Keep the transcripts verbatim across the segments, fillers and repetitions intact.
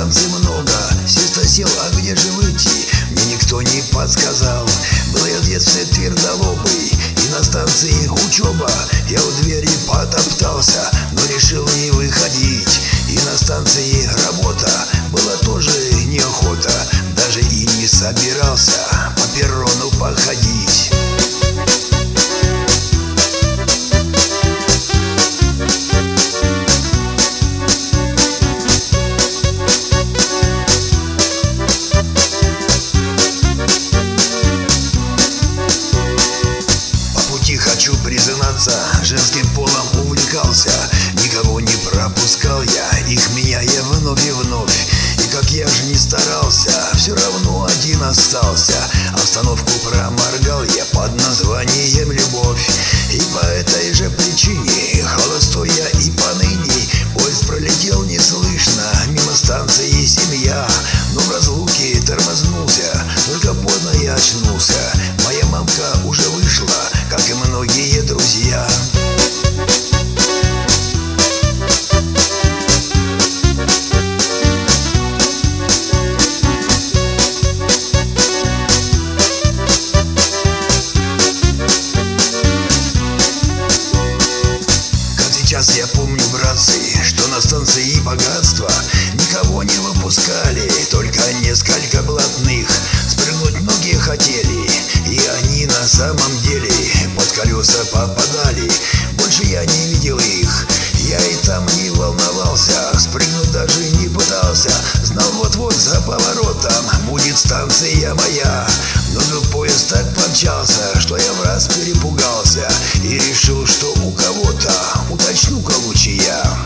станций много. Сеста сел, а где же выйти? Мне никто не подсказал. Был я в детстве твердолобый, и на станции учеба. Я у двери потоптался, но решил не выходить. И на станции работа, была тоже неохота. Даже и не собирался по перрону походить. Хочу признаться, женским полом увлекался. Никого не пропускал я, их меняя вновь и вновь. И как я же не старался, все равно один остался. Обстановку проморгал я под названием «Любовь». И по этой же причине холостой я и поныне. Поезд пролетел неслышно, мимо станции семья. Но в разлуке тормознулся, только поздно я очнулся. Моя мамка уже вышла, как и многие друзья. Как сейчас я помню, братцы, что на станции богатства никого не выпускали, только несколько блатных. Спрыгнуть многие хотели, и они на самом деле под колеса попадали. Больше я не видел их, я и там не волновался. Спрыгнуть даже не пытался, знал, вот-вот за поворотом будет станция моя. Но тут поезд так помчался, что я враз перепугался и решил, что у кого-то уточну-ка лучше я.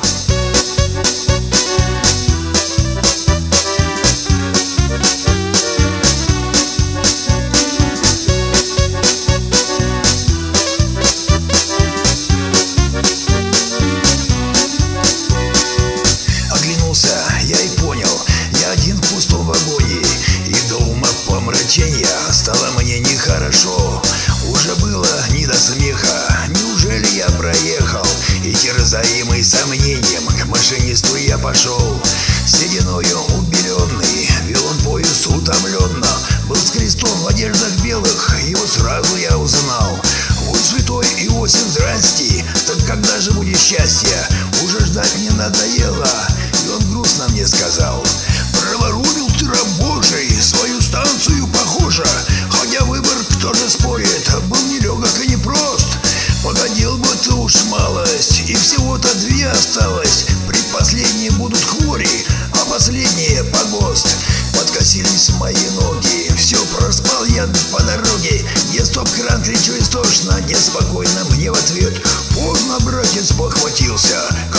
Я и понял, я один в пустом вагоне, и до ума помрачения стало мне нехорошо. Уже было не до смеха, неужели я проехал? И терзаемый сомнением к машинисту я пошел. Сединою убеленный, вел он поезд утомленно. Был с крестом в одеждах белых, его сразу я узнал. Ой, святой Иосиф, здрасте, так когда же будет счастье? Уже ждать не надоело. И он грустно мне сказал: проворонил ты, раб Божий, свою станцию, похоже. Хотя выбор, кто же спорит, был нелегок и непрост. Погодил бы ты уж малость, и всего-то две осталось. Предпоследние будут хвори, а последние погост. Подкосились мои ноги, все проспал я по дороге. Я стоп-кран кричу истошно, неспокойно мне в ответ. Поздно, братец, похватился.